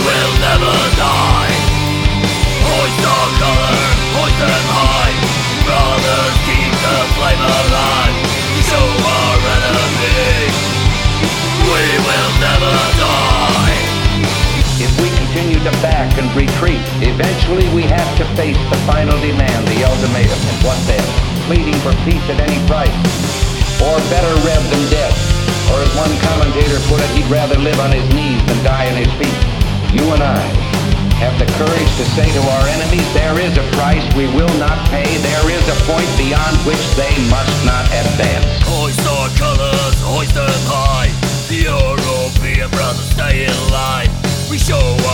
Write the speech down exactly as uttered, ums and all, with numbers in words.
will never die. Hoist our color, hoist them high. Brothers, keep the flame alive. Show our enemy we will never die. If we continue to back and retreat, eventually we have to face the final demand, the ultimatum. And what then? Pleading for peace at any price, or better rev than death. Or as one commentator put it, he'd rather live on his knees than die on his feet. You and I have the courage to say to our enemies, there is a price we will not pay. There is a point beyond which they must not advance. Hoist our colors, hoist them high. The European brothers stay in line. We show